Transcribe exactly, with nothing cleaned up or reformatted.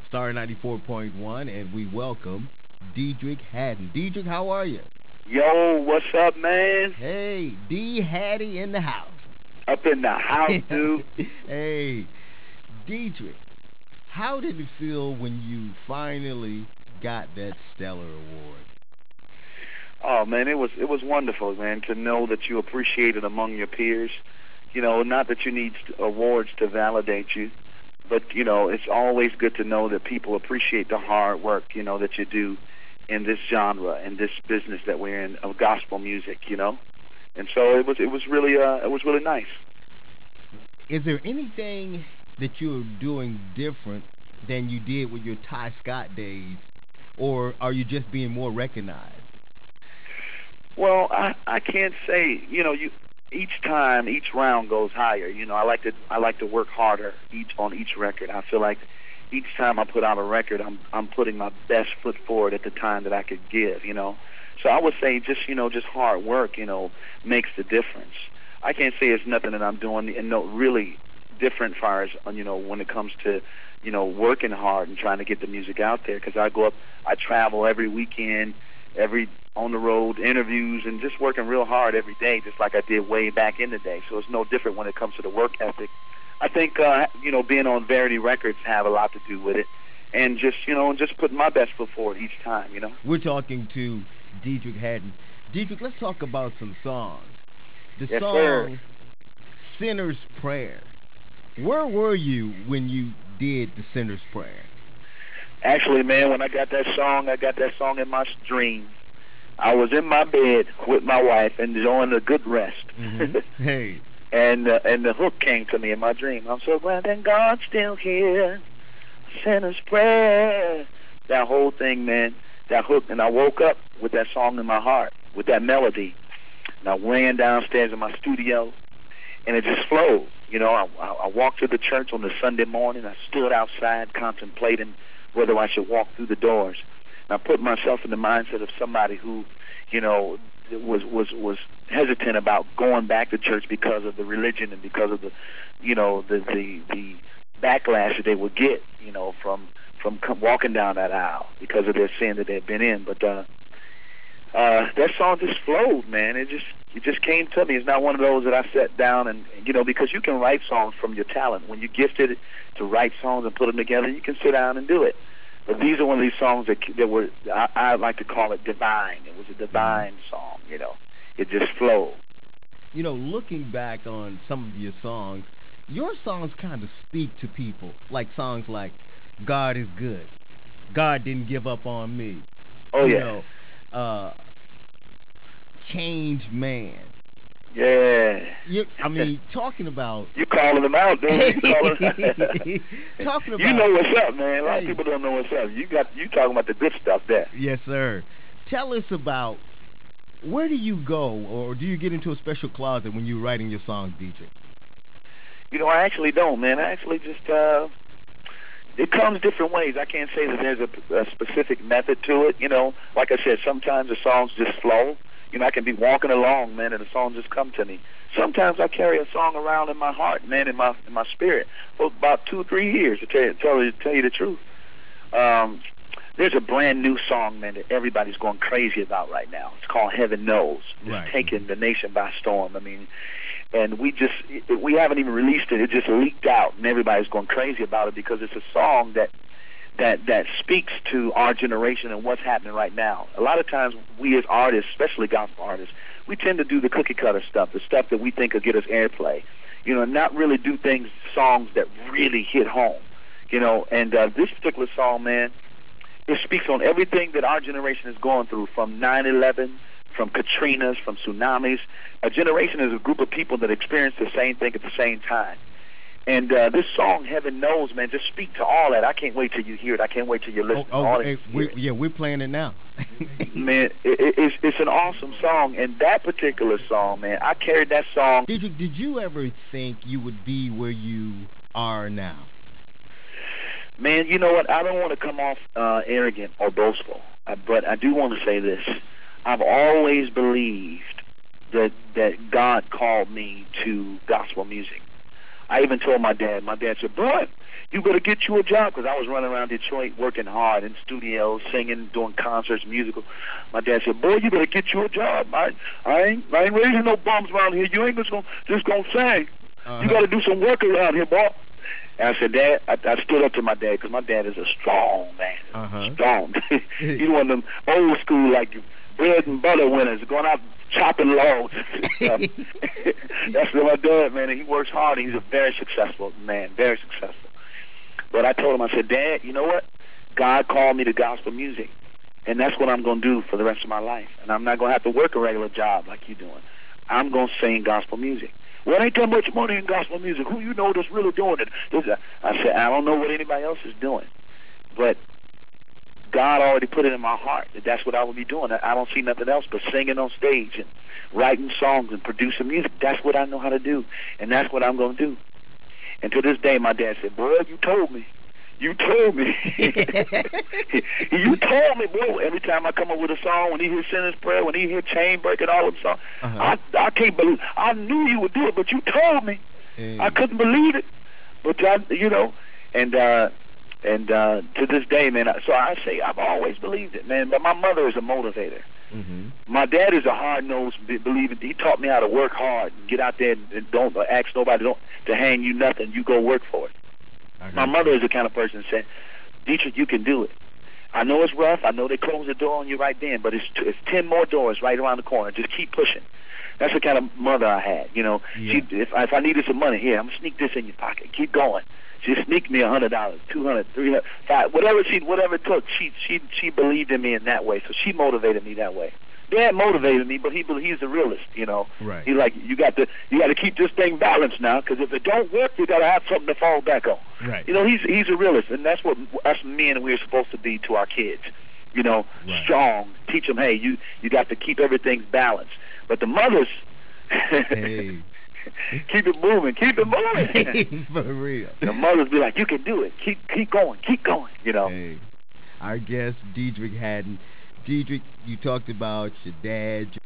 Star ninety-four point one, and we welcome Dedrick Haddon. Dedrick, how are you? Yo, what's up, man? Hey, D Hattie in the house. Up in the house, dude. Hey, Dedrick, how did it feel when you finally got that stellar award? Oh man, it was it was wonderful, man, to know that you appreciate it among your peers. You know, not that you need awards to validate you, but you know, it's always good to know that people appreciate the hard work, you know, that you do in this genre, in this business that we're in of gospel music, you know. And so it was it was really uh it was really nice. Is there anything that you're doing different than you did with your Ty Scott days, or are you just being more recognized? Well, I I can't say, you know, you each time each round goes higher. You know, I like to I like to work harder each on each record. I feel like each time I put out a record, I'm I'm putting my best foot forward at the time that I could give, you know. So I would say just, you know, just hard work, you know, makes the difference. I can't say it's nothing that I'm doing and no really different far as, you know, when it comes to, you know, working hard and trying to get the music out there, because I go up, I travel every weekend, every on the road, interviews, and just working real hard every day, just like I did way back in the day. So it's no different when it comes to the work ethic. I think, uh, you know, being on Verity Records have a lot to do with it, and just, you know, just putting my best foot forward each time, you know. We're talking to Dedrick Haddon. Dedrick, let's talk about some songs. The Yes, sir. song Sinner's Prayer. Where were you when you did the Sinner's Prayer? Actually, man, when I got that song, I got that song in my dream. I was in my bed with my wife enjoying a good rest. Mm-hmm. Hey. and uh, and the hook came to me in my dream. I'm so glad that God's still here. Sinner's prayer. That whole thing, man. That hook, and I woke up with that song in my heart, with that melody. And I ran downstairs in my studio, and it just flowed. You know, I, I, I walked to the church on the Sunday morning. I stood outside contemplating whether I should walk through the doors. And I put myself in the mindset of somebody who, you know, was was was hesitant about going back to church because of the religion and because of the, you know, the the, the backlash that they would get, you know, from from walking down that aisle because of their sin that they've been in. But uh, uh, that song just flowed, man. It just it just came to me. It's not one of those that I sat down and, you know, because you can write songs from your talent. When you're gifted to write songs and put them together, you can sit down and do it. But these are one of these songs that that were, I, I like to call it divine. It was a divine song, you know. It just flowed. You know, looking back on some of your songs, your songs kind of speak to people. Like songs like God is good. God didn't give up on me. Oh, You yeah. know, uh, Change Man. Yeah. You, I mean, talking about You calling them out, dude. You, calling talking you about know what's up, man. A lot of hey, people don't know what's up. You got you talking about the good stuff there. yes, sir. Tell us about where do you go, or do you get into a special closet when you're writing your songs, D J? You know, I actually don't, man. I actually just, uh, it comes different ways. I can't say that there's a, a specific method to it. You know, like I said, sometimes the songs just flow. You know, I can be walking along, man, and the song just come to me. Sometimes I carry a song around in my heart, man, in my in my spirit for about two or three years. To tell you, tell you, tell you the truth. Um, there's a brand new song, man, that everybody's going crazy about right now. It's called Heaven Knows. It's Right. taking the nation by storm. I mean, and we just it, we haven't even released it. It just leaked out, and everybody's going crazy about it because it's a song that that that speaks to our generation and what's happening right now. A lot of times, we as artists, especially gospel artists, we tend to do the cookie cutter stuff, the stuff that we think will get us airplay, you know, and not really do things, songs that really hit home, you know. And uh, this particular song, man, it speaks on everything that our generation is going through, from nine eleven, from Katrinas, from tsunamis. A generation is a group of people that experience the same thing at the same time. And uh, this song, Heaven Knows, man, just speak to all that. I can't wait till you hear it. I can't wait till you listen Oh, to oh, all hey, it. we, yeah, we're playing it now. Man, it, it, it's, it's an awesome song. And that particular song, man, I carried that song. Did you did you ever think you would be where you are now? Man, you know what? I don't want to come off uh, arrogant or boastful, uh, but I do want to say this. I've always believed that that God called me to gospel music. I even told my dad. My dad said, "Boy, you better get you a job," because I was running around Detroit working hard in studios, singing, doing concerts, musical. My dad said, "Boy, you better get you a job. I, I ain't, I ain't raising no bums around here. You ain't just gonna, just gonna sing. Uh-huh. You got to do some work around here, boy." And I said, "Dad," I, I stood up to my dad because my dad is a strong man. Uh-huh. Strong. He's one of them old school, like, bread and butter winners, going out chopping logs. That's what my dad, man. And he works hard, and he's a very successful man, very successful. But I told him, I said, "Dad, you know what? God called me to gospel music, and that's what I'm going to do for the rest of my life. And I'm not going to have to work a regular job like you doing. I'm going to sing gospel music." "Well, ain't that much money in gospel music. Who you know that's really doing it?" I said, "I don't know what anybody else is doing, but God already put it in my heart that that's what I will be doing. I don't see nothing else but singing on stage and writing songs and producing music. That's what I know how to do, and that's what I'm going to do." And to this day, my dad said, "Boy, you told me. You told me." "You told me, boy." Every time I come up with a song, when he hears Sinner's Prayer, when he hears Chain Breaking, all them songs, uh-huh. I, I can't believe. I knew you would do it, but you told me. Hey. I couldn't believe it. But, I, you know, and uh, and uh, to this day, man, so I say I've always believed it, man. But my mother is a motivator. Mm-hmm. My dad is a hard-nosed believer. He taught me how to work hard, and get out there and don't ask nobody don't, to hang you nothing. You go work for it. My mother is the kind of person that said, "Dietrich, you can do it. I know it's rough. I know they close the door on you right then, but it's, it's ten more doors right around the corner. Just keep pushing." That's the kind of mother I had. You know, yeah. she, if, if I needed some money, here, I'm going to sneak this in your pocket. Keep going. She sneaked me a hundred dollars, two hundred, three hundred, five, whatever she, whatever it took. She, she, she believed in me in that way, so she motivated me that way. Dad motivated me, but he, he's a realist. You know, right. He's like, you got to, you got to keep this thing balanced now, because if it don't work, you got to have something to fall back on. Right. You know, he's, he's a realist, and that's what us men we're supposed to be to our kids. You know, right. Strong. Teach them, hey, you, you got to keep everything balanced. But the mothers. Hey. Keep it moving, keep it moving. For real. The mothers be like, "You can do it. Keep keep going, keep going," you know. Hey. Our guest, Dietrich Haddon. Dietrich, you talked about your dad,